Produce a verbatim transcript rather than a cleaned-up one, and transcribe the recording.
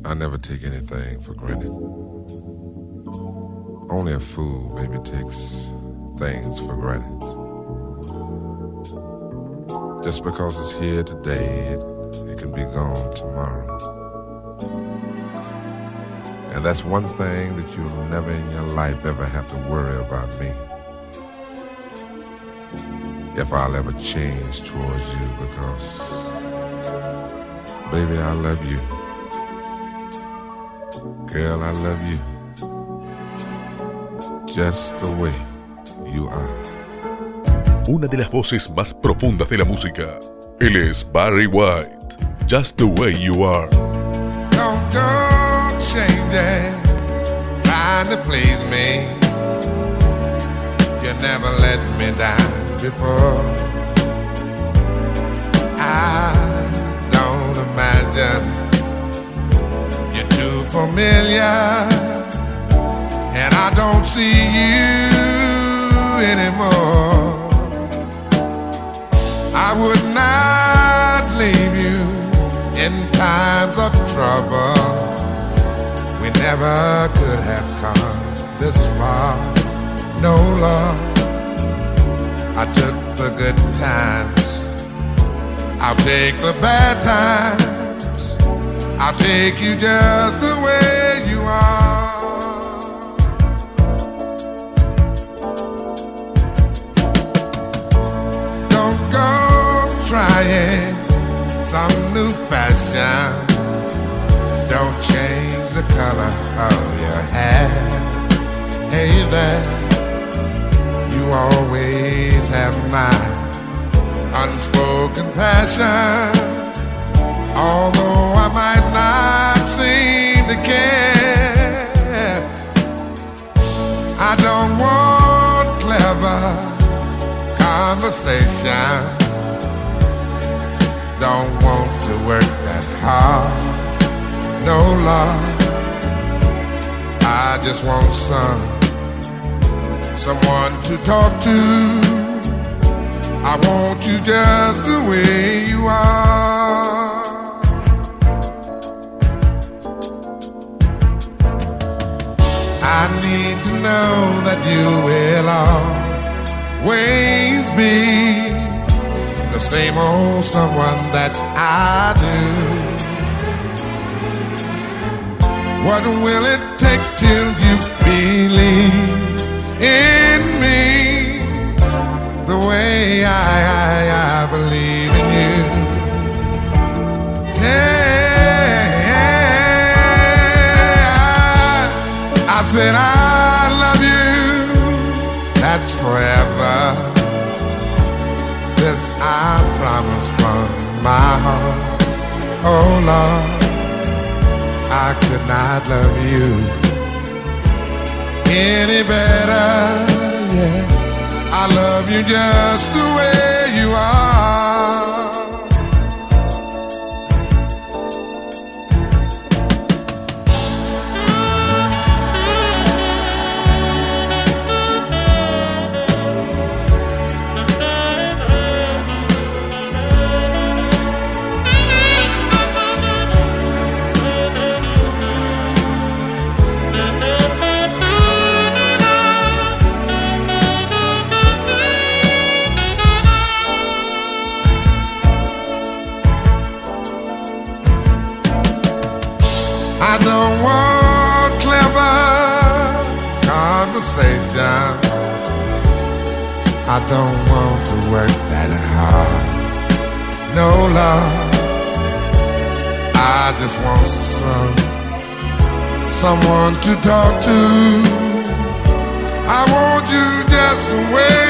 I never take anything for granted. Only a fool maybe takes things for granted. Just because it's here today, it, it can be gone tomorrow. And that's one thing that you'll never in your life ever have to worry about me. If I'll ever change towards you, because, baby, I love you. Girl, I love you. Just the way you are. Una de las voces más profundas de la música. Él es Barry White. Just the way you are. Don't go changing, trying to please me. You never let me down before. I don't imagine you're too familiar, and I don't see you anymore. I would not leave you in times of trouble. We never could have come this far. No, Lord, I took the good times, I'll take the bad times, I'll take you just the way you are. Don't go trying some new fashion. Don't change the color of your hair. Hey there, you always have my unspoken passion. Although I might not seem to care, I don't want clever conversation. Don't want to work that hard. No, Lord, I just want some someone to talk to. I want you just the way you are. I need to know that you will always be the same old someone that I do. What will it take till you believe in me the way I, I, I believe in you? Hey, I, I said I love you, that's forever. This I promise from my heart. Oh Lord, I could not love you any better, yeah. I love you just the way you are. I don't want clever conversation. I don't want to work that hard. No, Lord, I just want some someone to talk to. I want you just the way